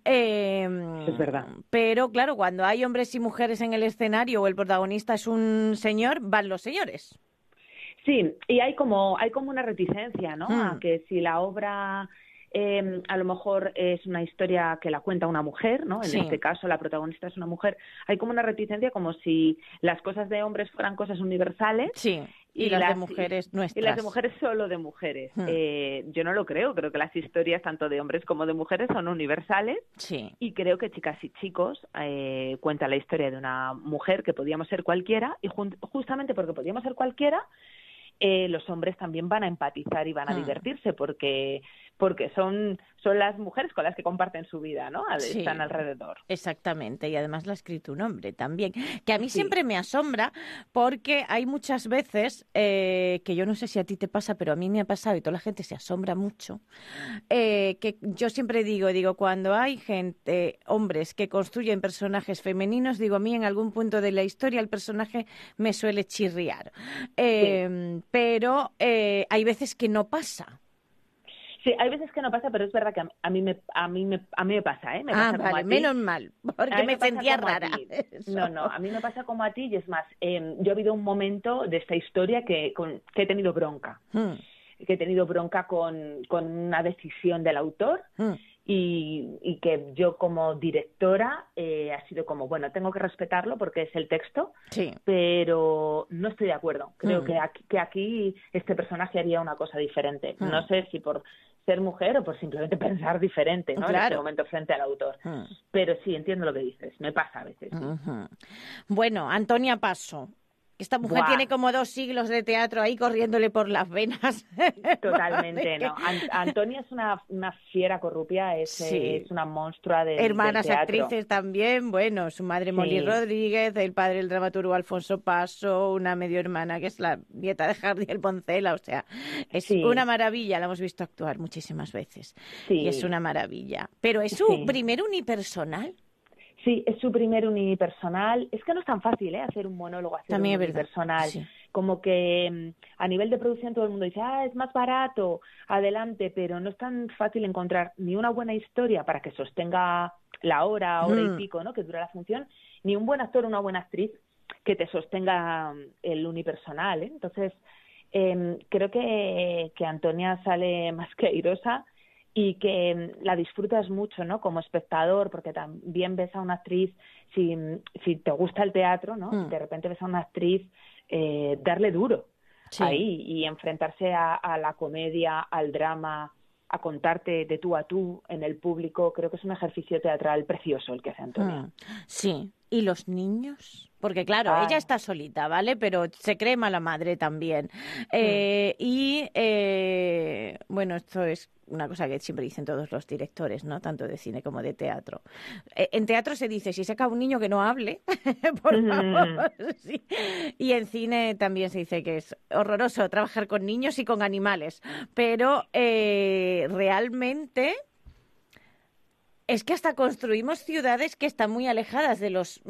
Es verdad. Pero claro, cuando hay hombres y mujeres en el escenario o el protagonista es un señor, van los señores. Sí, y hay como una reticencia, ¿no? A que si la obra a lo mejor es una historia que la cuenta una mujer, ¿no? En este caso la protagonista es una mujer. Hay como una reticencia como si las cosas de hombres fueran cosas universales. Sí. Y las de mujeres nuestras. Y las de mujeres solo de mujeres. Yo no lo creo que las historias tanto de hombres como de mujeres son universales. Sí. Y creo que Chicas y Chicos cuenta la historia de una mujer que podíamos ser cualquiera y justamente porque podíamos ser cualquiera, los hombres también van a empatizar y van a divertirse porque son las mujeres con las que comparten su vida, ¿no? Están alrededor. Exactamente, y además la ha escrito un hombre también, que a mí siempre me asombra porque hay muchas veces, que yo no sé si a ti te pasa, pero a mí me ha pasado y toda la gente se asombra mucho, que yo siempre digo, cuando hay hombres que construyen personajes femeninos, digo, a mí en algún punto de la historia el personaje me suele chirriar, pero hay veces que no pasa. Sí, hay veces que no pasa, pero es verdad que a mí me pasa, ¿eh? Me pasa como a ti. Menos mal, porque me sentía rara. No, a mí me pasa como a ti y es más, yo he habido un momento de esta historia que he tenido bronca. Que he tenido bronca con una decisión del autor y que yo como directora ha sido como, bueno, tengo que respetarlo porque es el texto, pero no estoy de acuerdo. Creo que aquí este personaje haría una cosa diferente. No sé si por ser mujer o por simplemente pensar diferente, ¿no? En este momento frente al autor. Pero sí, entiendo lo que dices. Me pasa a veces. Bueno, Antonia Paso. Esta mujer tiene como 2 siglos de teatro ahí corriéndole por las venas. Totalmente, ¿no? Antonia es una fiera corrupia, es una monstrua del hermanas del actrices también, bueno, su madre Molly Rodríguez, el padre el dramaturgo Alfonso Paso, una medio hermana que es la nieta de Jardiel Poncela, o sea, es una maravilla, la hemos visto actuar muchísimas veces. Y es una maravilla. Pero es su primer unipersonal. Sí, es su primer unipersonal. Es que no es tan fácil, hacer un monólogo, hacer un unipersonal. Sí. Como que a nivel de producción todo el mundo dice, es más barato, adelante, pero no es tan fácil encontrar ni una buena historia para que sostenga la hora y pico, ¿no? Que dura la función, ni un buen actor o una buena actriz que te sostenga el unipersonal, ¿eh? Entonces, creo que Antonia sale más que airosa y que la disfrutas mucho, ¿no? Como espectador, porque también ves a una actriz, si te gusta el teatro, ¿no? De repente ves a una actriz darle duro ahí, y enfrentarse a la comedia, al drama, a contarte de tú a tú en el público, creo que es un ejercicio teatral precioso el que hace Antonia. Sí. ¿Y los niños? Porque claro, ella está solita, ¿vale? Pero se cree mala madre también. Bueno, esto es una cosa que siempre dicen todos los directores, ¿no? Tanto de cine como de teatro. En teatro se dice, si saca un niño que no hable, por favor. Sí. Y en cine también se dice que es horroroso trabajar con niños y con animales. Pero realmente... Es que hasta construimos ciudades que están muy alejadas de los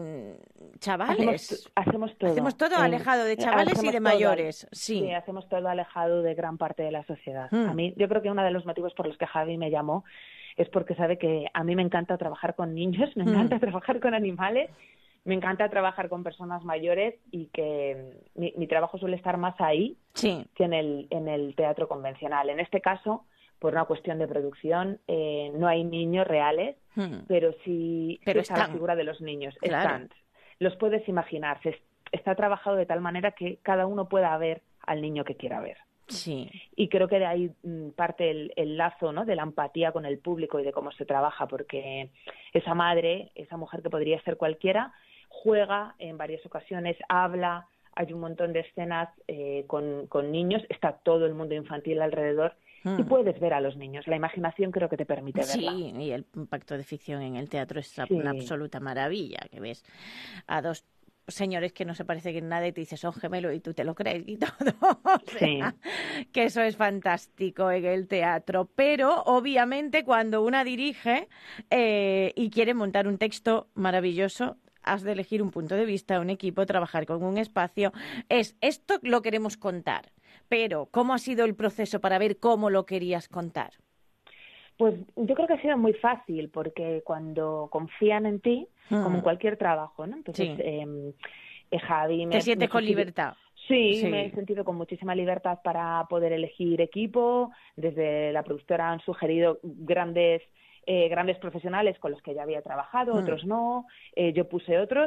chavales. Hacemos todo. Hacemos todo alejado de chavales y de mayores. Sí, hacemos todo alejado de gran parte de la sociedad. A mí, yo creo que uno de los motivos por los que Javi me llamó es porque sabe que a mí me encanta trabajar con niños, me encanta trabajar con animales, me encanta trabajar con personas mayores y que mi trabajo suele estar más ahí que en el teatro convencional. En este caso, por una cuestión de producción, no hay niños reales, pero sí está la figura de los niños. Claro. Están. Los puedes imaginar. Está trabajado de tal manera que cada uno pueda ver al niño que quiera ver. Sí. Y creo que de ahí parte el lazo, ¿no?, de la empatía con el público y de cómo se trabaja, porque esa madre, esa mujer que podría ser cualquiera, juega en varias ocasiones, habla, hay un montón de escenas con niños, está todo el mundo infantil alrededor. Y puedes ver a los niños. La imaginación creo que te permite verla. Sí, y el impacto de ficción en el teatro es una absoluta maravilla, que ves a dos señores que no se parecen en nada y te dices son gemelos y tú te lo crees y todo. O sea, que eso es fantástico en el teatro. Pero, obviamente, cuando una dirige y quiere montar un texto maravilloso, has de elegir un punto de vista, un equipo, trabajar con un espacio. Esto lo queremos contar. Pero, ¿cómo ha sido el proceso para ver cómo lo querías contar? Pues yo creo que ha sido muy fácil, porque cuando confían en ti, como en cualquier trabajo, ¿no? Entonces, Javi... ¿Te sientes con libertad? Sí, me he sentido con muchísima libertad para poder elegir equipo. Desde la productora han sugerido grandes profesionales con los que ya había trabajado, otros no. Yo puse otros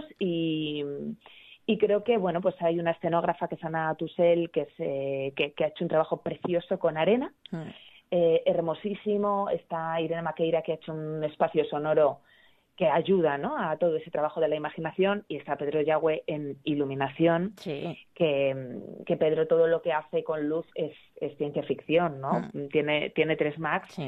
y creo que, bueno, pues hay una escenógrafa que es Ana Tusell, que ha hecho un trabajo precioso con arena, hermosísimo. Está Irene Maqueira, que ha hecho un espacio sonoro que ayuda, ¿no?, a todo ese trabajo de la imaginación, y está Pedro Yagüe en iluminación, que Pedro todo lo que hace con luz es ciencia ficción, ¿no? Tiene 3 Max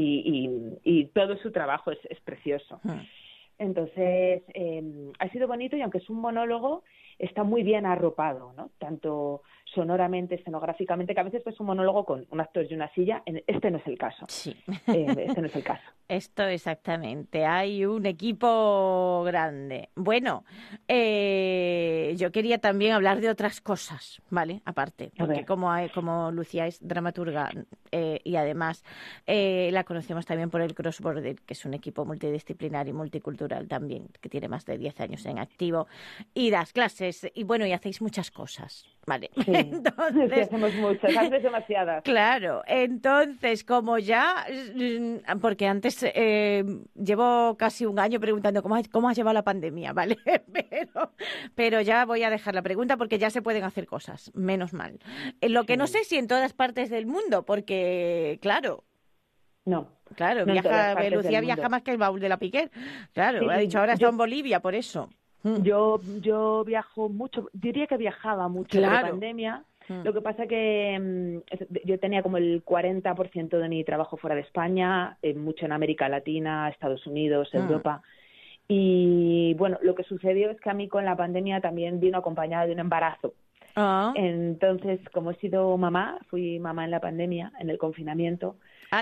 y todo su trabajo es precioso. Entonces, ha sido bonito, y aunque es un monólogo, está muy bien arropado, ¿no? Tanto sonoramente, escenográficamente, que a veces es un monólogo con un actor y una silla. Este no es el caso. Este no es el caso. Esto exactamente. Hay un equipo grande. Bueno, yo quería también hablar de otras cosas, ¿vale? Aparte, porque como Lucía es dramaturga y además la conocemos también por el Crossborder, que es un equipo multidisciplinar y multicultural también, que tiene más de 10 años en activo, y das clases, y bueno, y hacéis muchas cosas, ¿vale? Sí, entonces, hacemos muchas, antes demasiadas. Claro, entonces, como ya, porque antes llevo casi un año preguntando cómo has llevado la pandemia, ¿vale? Pero ya voy a dejar la pregunta porque ya se pueden hacer cosas, menos mal. Lo que no sé si en todas partes del mundo, porque, claro... No, Lucía viaja más que el baúl de la Piquer. Claro, ha dicho, ahora está en Bolivia, por eso. Yo viajo mucho, diría que viajaba mucho en la pandemia. Lo que pasa que yo tenía como el 40% de mi trabajo fuera de España, mucho en América Latina, Estados Unidos, Europa. Y bueno, lo que sucedió es que a mí con la pandemia también vino acompañada de un embarazo. Entonces, como he sido mamá, fui mamá en la pandemia, en el confinamiento.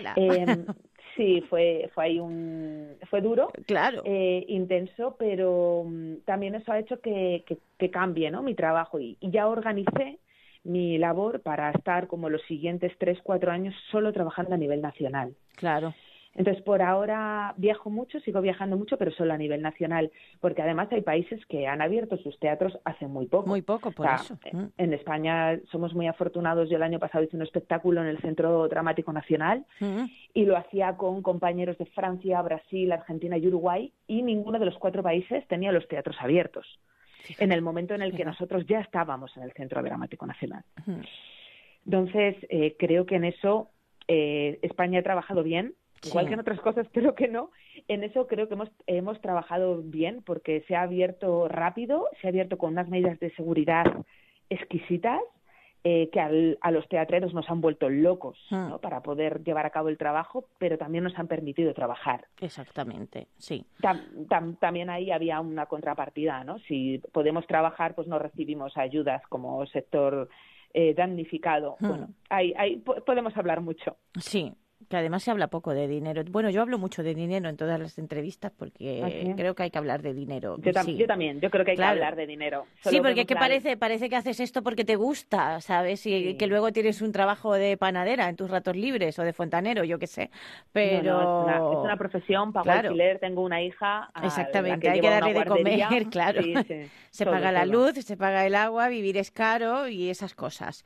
Sí, fue duro, intenso, pero también eso ha hecho que cambie, ¿no?, mi trabajo, y ya organicé mi labor para estar como los siguientes 3-4 años solo trabajando a nivel nacional. Claro. Entonces, por ahora viajo mucho, sigo viajando mucho, pero solo a nivel nacional, porque además hay países que han abierto sus teatros hace muy poco. Muy poco, por eso. En España somos muy afortunados. Yo el año pasado hice un espectáculo en el Centro Dramático Nacional y lo hacía con compañeros de Francia, Brasil, Argentina y Uruguay, y ninguno de los 4 países tenía los teatros abiertos. en el momento en el que nosotros ya estábamos en el Centro Dramático Nacional. Entonces, creo que en eso España ha trabajado bien, igual que en otras cosas creo que no. En eso creo que hemos trabajado bien porque se ha abierto rápido, se ha abierto con unas medidas de seguridad exquisitas que a los teatreros nos han vuelto locos, ¿no? Para poder llevar a cabo el trabajo, pero también nos han permitido trabajar. Exactamente, sí. También ahí había una contrapartida, ¿no? Si podemos trabajar, pues no recibimos ayudas como sector damnificado. Bueno, ahí podemos hablar mucho. Sí. Que además se habla poco de dinero. Bueno, yo hablo mucho de dinero en todas las entrevistas porque creo que hay que hablar de dinero. Yo también, yo creo que hay que hablar de dinero. Sí, porque que parece que haces esto porque te gusta, ¿sabes? Y que luego tienes un trabajo de panadera en tus ratos libres o de fontanero, yo qué sé. Pero es una profesión, pago alquiler, tengo una hija. Exactamente, hay que darle de comer, claro. Sí. Se paga la luz, se paga el agua, vivir es caro y esas cosas.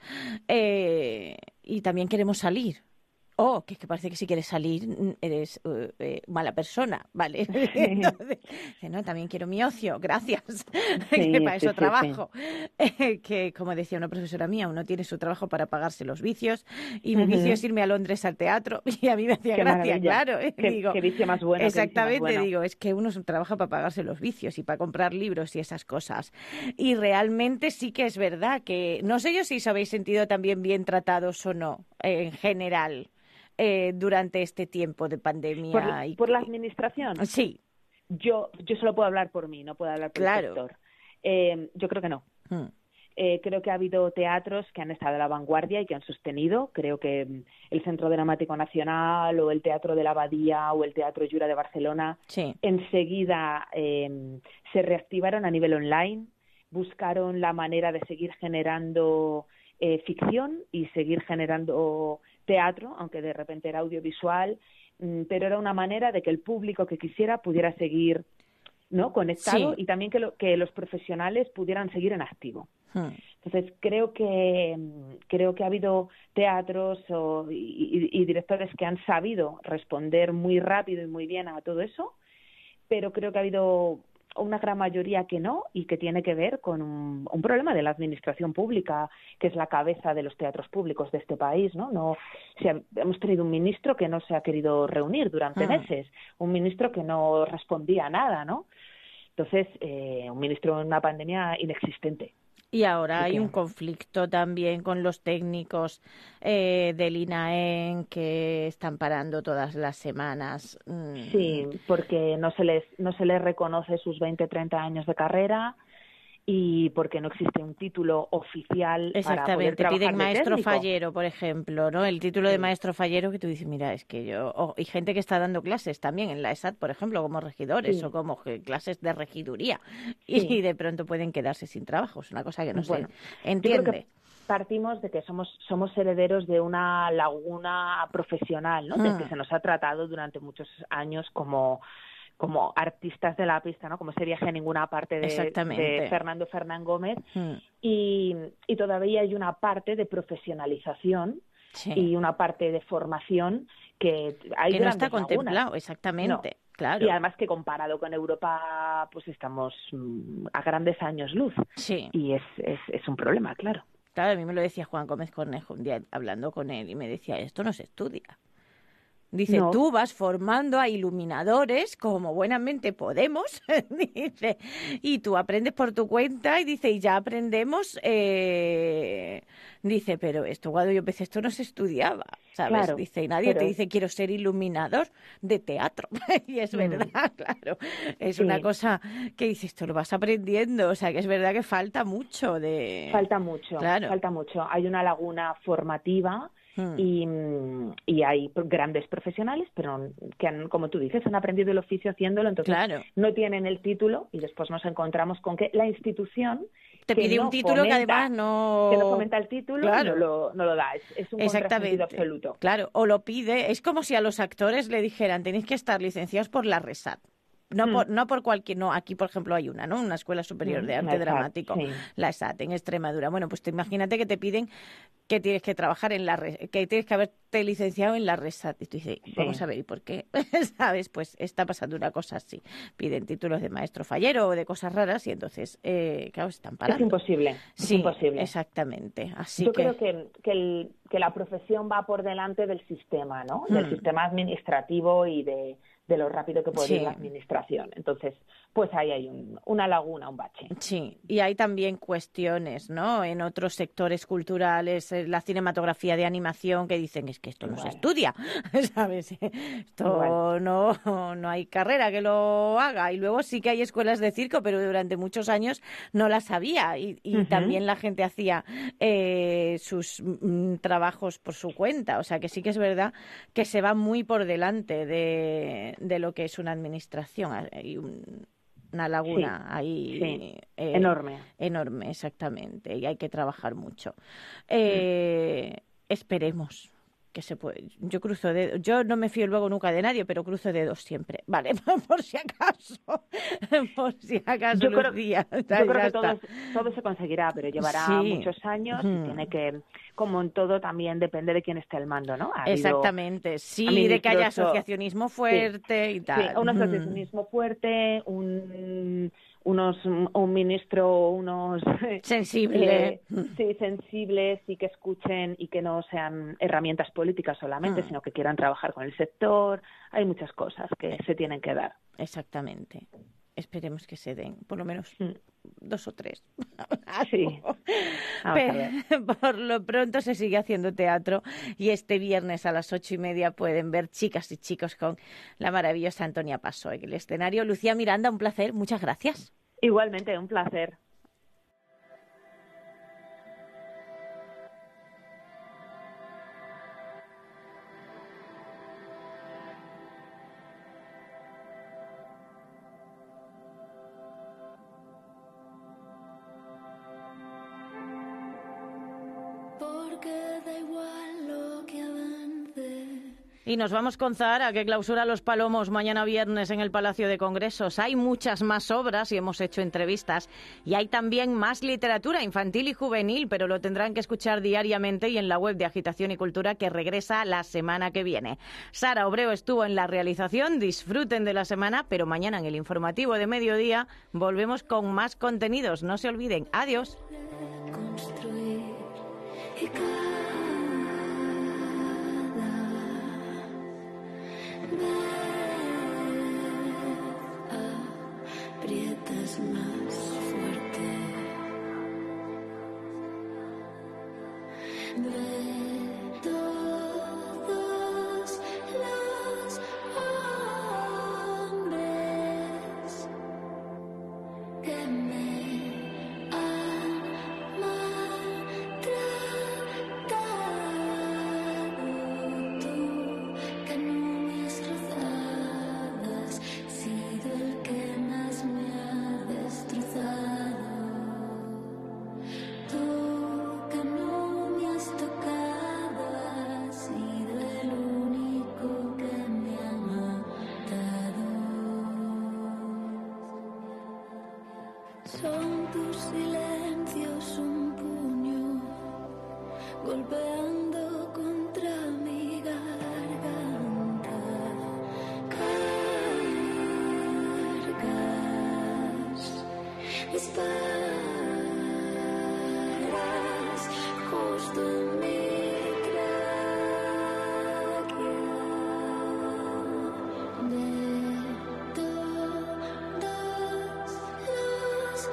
Y también queremos salir. Que parece que si quieres salir eres mala persona, ¿vale? Entonces, no, también quiero mi ocio, gracias, que para eso trabajo. Que, como decía una profesora mía, uno tiene su trabajo para pagarse los vicios, y mi vicio es irme a Londres al teatro, y a mí me hacía gracia, claro. Qué vicio más bueno. Exactamente, digo, es que uno trabaja para pagarse los vicios y para comprar libros y esas cosas. Y realmente sí que es verdad que, no sé yo si os habéis sentido también bien tratados o no, en general. Durante este tiempo de pandemia. ¿Por la administración? Sí. Yo solo puedo hablar por mí, no puedo hablar por el sector. Yo creo que no. Creo que ha habido teatros que han estado a la vanguardia y que han sostenido. Creo que el Centro Dramático Nacional o el Teatro de la Abadía o el Teatro Jura de Barcelona enseguida se reactivaron a nivel online, buscaron la manera de seguir generando ficción y seguir generando teatro, aunque de repente era audiovisual, pero era una manera de que el público que quisiera pudiera seguir, ¿no?, conectado, y también que los profesionales pudieran seguir en activo. Entonces creo que ha habido teatros y directores que han sabido responder muy rápido y muy bien a todo eso, pero creo que ha habido una gran mayoría que no, y que tiene que ver con un problema de la administración pública, que es la cabeza de los teatros públicos de este país, ¿no? Hemos tenido un ministro que no se ha querido reunir durante meses, un ministro que no respondía a nada, ¿no? Entonces, un ministro en una pandemia inexistente. Y ahora hay un conflicto también con los técnicos del INAEM que están parando todas las semanas. Sí, porque no se les reconoce sus 20, 30 años de carrera y porque no existe un título oficial para poder trabajar. Piden maestro técnico. Fallero, por ejemplo, ¿no? El título de maestro fallero que tú dices, mira, es que yo... y gente que está dando clases también en la ESAT, por ejemplo, como regidores o como clases de regiduría y de pronto pueden quedarse sin trabajo. Es una cosa que no se entiende. Yo creo que partimos de que somos herederos de una laguna profesional, ¿no? De que se nos ha tratado durante muchos años como artistas de la pista, ¿no? Como ese viaje a ninguna parte de Fernando Fernán Gómez. Y todavía hay una parte de profesionalización y una parte de formación que hay no está contemplado, exactamente. No. Claro. Y además que comparado con Europa, pues estamos a grandes años luz. Sí. Y es un problema, claro. Claro, a mí me lo decía Juan Gómez Cornejo un día hablando con él y me decía, esto no se estudia. Dice, tú vas formando a iluminadores como buenamente podemos, dice, y tú aprendes por tu cuenta, y dice, y ya aprendemos, dice, pero esto cuando yo empecé esto no se estudiaba, ¿sabes? Claro, dice, y nadie te dice, quiero ser iluminador de teatro, y es verdad, claro, es una cosa que dices, esto lo vas aprendiendo, o sea, que es verdad que falta mucho. Falta mucho, hay una laguna formativa. Y hay grandes profesionales, pero que como tú dices, han aprendido el oficio haciéndolo, entonces no tienen el título y después nos encontramos con que la institución te pide un título que además no fomenta el título, no lo da, es un contrasentido absoluto. Claro, o lo pide, es como si a los actores le dijeran, tenéis que estar licenciados por la RESAT. no por cualquier, no, aquí por ejemplo hay una escuela superior de arte dramático, la ESAT en Extremadura. Bueno, pues imagínate que te piden que tienes que trabajar que tienes que haberte licenciado en la RESAT. Y tú dices, vamos a ver, ¿y por qué? ¿Sabes? Pues está pasando una cosa así. Piden títulos de maestro fallero o de cosas raras y entonces, claro, están parando. Es imposible. Sí, es imposible. Exactamente. Así Yo creo que la profesión va por delante del sistema, ¿no? Del sistema administrativo y de lo rápido que puede ir la administración. Entonces, pues ahí hay una laguna, un bache. Sí, y hay también cuestiones, ¿no? En otros sectores culturales, la cinematografía de animación, que dicen es que esto no se estudia, ¿sabes? Esto no hay carrera que lo haga. Y luego sí que hay escuelas de circo, pero durante muchos años no las había. Y también la gente hacía sus trabajos por su cuenta. O sea, que sí que es verdad que se va muy por delante de lo que es una administración. Hay una laguna ahí enorme, exactamente, y hay que trabajar mucho. Esperemos que se puede. Yo cruzo dedos. Yo no me fío luego nunca de nadie, pero cruzo dedos siempre. Vale, por si acaso. Yo creo que todo se conseguirá, pero llevará muchos años y tiene que, como en todo, también depende de quién esté al mando, ¿no? Exactamente, de que haya asociacionismo fuerte y tal. Sí, un asociacionismo fuerte, un ministro, sensibles y que escuchen y que no sean herramientas políticas solamente, sino que quieran trabajar con el sector. Hay muchas cosas que se tienen que dar. Exactamente. Esperemos que se den, por lo menos 2 o 3. Sí. Por lo pronto se sigue haciendo teatro y este viernes a las 8:30 pueden ver Chicas y Chicos con la maravillosa Antonia Paso en el escenario. Lucía Miranda, un placer, muchas gracias. Igualmente, un placer. Y nos vamos con Zahara, que clausura Los Palomos mañana viernes en el Palacio de Congresos. Hay muchas más obras y hemos hecho entrevistas. Y hay también más literatura infantil y juvenil, pero lo tendrán que escuchar diariamente y en la web de Agitación y Cultura, que regresa la semana que viene. Sara Obreo estuvo en la realización. Disfruten de la semana, pero mañana en el informativo de mediodía volvemos con más contenidos. No se olviden. Adiós. Aprietas más fuerte. De todos los hombres que me han maltratado, tú que no me has rozado, has sido el que más me ha destrozado. Tú que no me has tocado, has sido el único que me ha matado. Son tus silencios un puño golpeando contra mi garganta. Cargas, disparas justo en mi tráquea. De todos los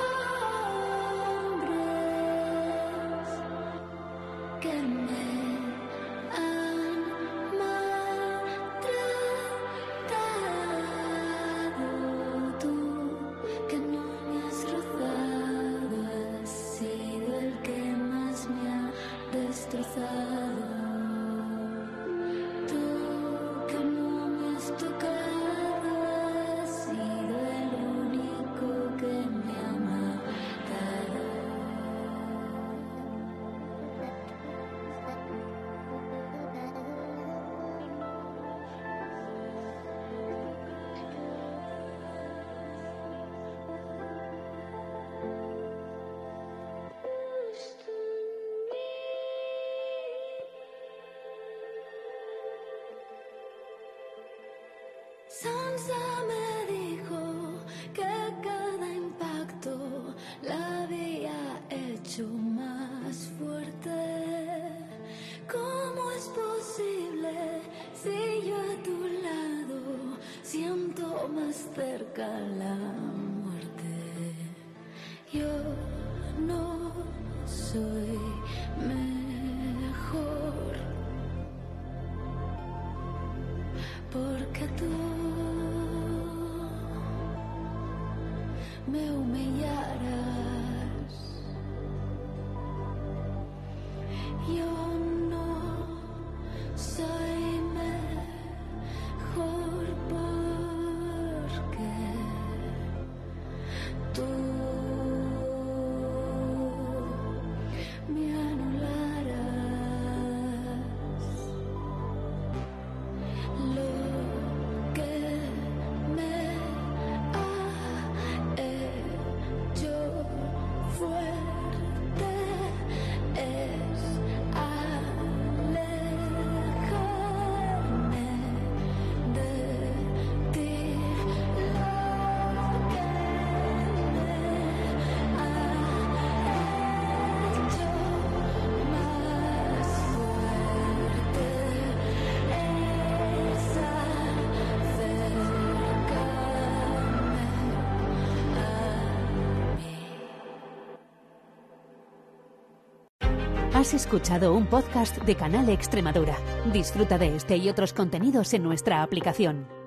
hombres que me han maltratado, tú que no me has rozado. Sansa me dijo que cada impacto la había hecho más fuerte. ¿Cómo es posible si yo a tu lado siento más cerca la muerte? Yo no soy mejor porque tú me humillarás. Yo no soy mejor porque tú me anularás. Lo que me ha hecho fuerte es alejarme de ti. Lo que me ha hecho más fuerte es Has escuchado un podcast de Canal Extremadura. Disfruta de este y otros contenidos en nuestra aplicación.